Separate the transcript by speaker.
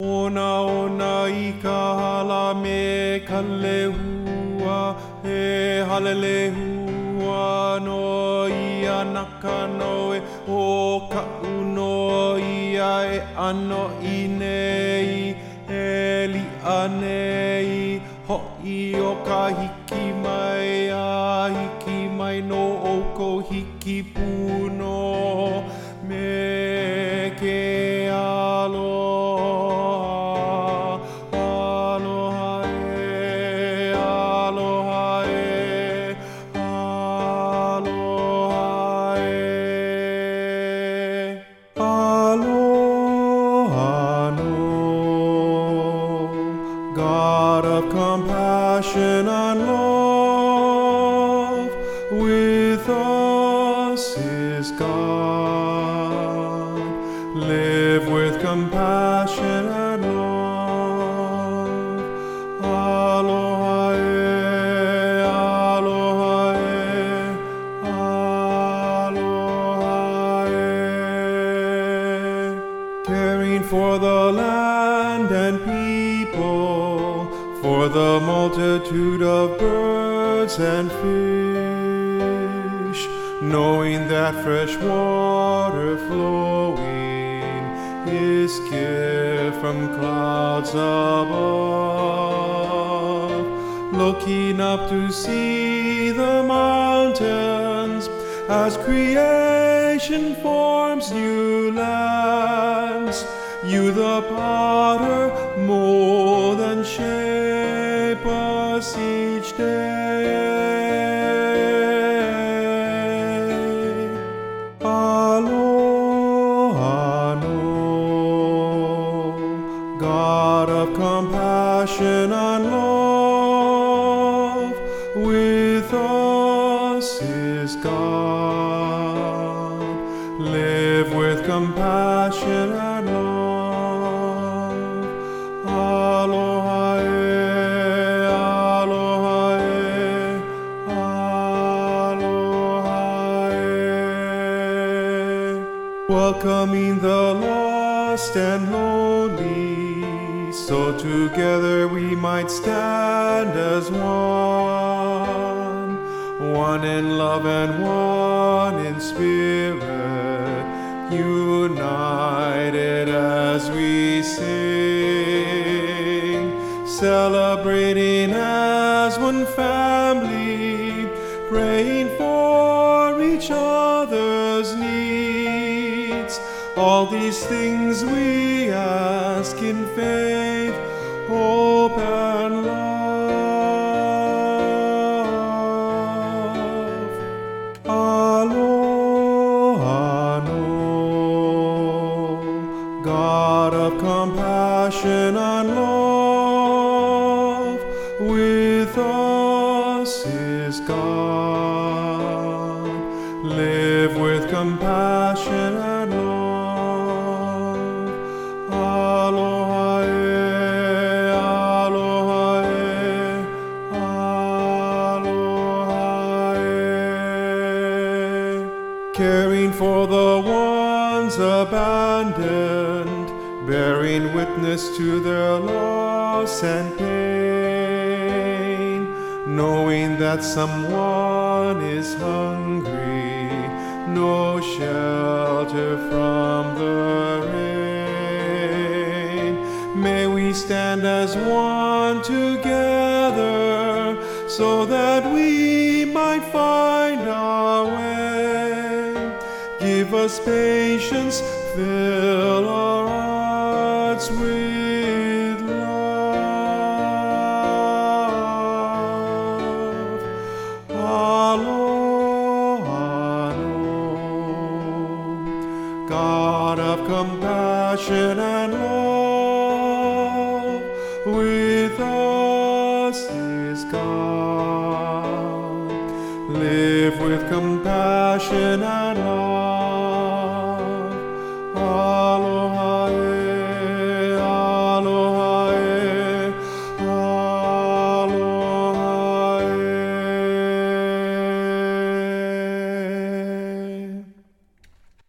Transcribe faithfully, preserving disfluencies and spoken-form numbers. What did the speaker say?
Speaker 1: Ona ona I ka hala me ka lehua, he halelehua no ia naka noe o ka uno ia e ano I nei, e li anei, ho'i o ka hiki mai a hiki mai no o ko hiki puno me ke aloha. God of compassion and love, with us is God. Live with compassion and love. Aloha e, aloha e, aloha e. Caring for the land and people, for the multitude of birds and fish, knowing that fresh water flowing is gift from clouds above, looking up to see the mountains as creation forms new lands. You the potter mold and shape us each day. Aloha no, God of compassion and love, with us is God. Live with compassion and love. Aloha e, aloha e, aloha e. Welcoming the lost and lonely, so together we might stand as one, one in love and one in spirit, united as we sing, celebrating as one family, praying for each other's needs. All these things we ask in faith, hope and love. Aloha no, God of compassion and love, with us is God. Live with compassion and love. Aloha e, aloha e, aloha e. Caring for the ones abandoned, bearing witness to their loss and pain, knowing that someone is hungry, no shelter from the rain. May we stand as one together, so that we might find our way. Give us patience, fill our hearts with love. Aloha no, God of compassion and love, with us is God. Live with compassion and